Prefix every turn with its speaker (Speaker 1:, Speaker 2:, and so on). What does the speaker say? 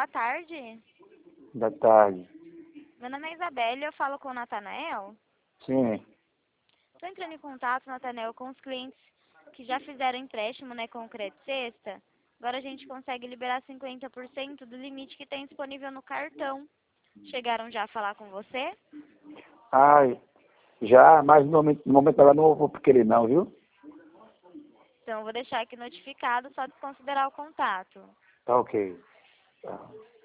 Speaker 1: boa tarde.
Speaker 2: Da tarde.
Speaker 1: Meu nome é Isabelle e eu falo com o Natanael.
Speaker 2: Sim.
Speaker 1: Estou entrando em contato, Natanael, com os clientes que já fizeram empréstimo na Concreto Sexta. Agora a gente consegue liberar 50% do limite que tem disponível no cartão. Chegaram já a falar com você?
Speaker 2: Ai, já, mas no momento ela não vou querer não, viu?
Speaker 1: Então eu vou deixar aqui notificado, só desconsiderar o contato.
Speaker 2: Tá ok. Tá.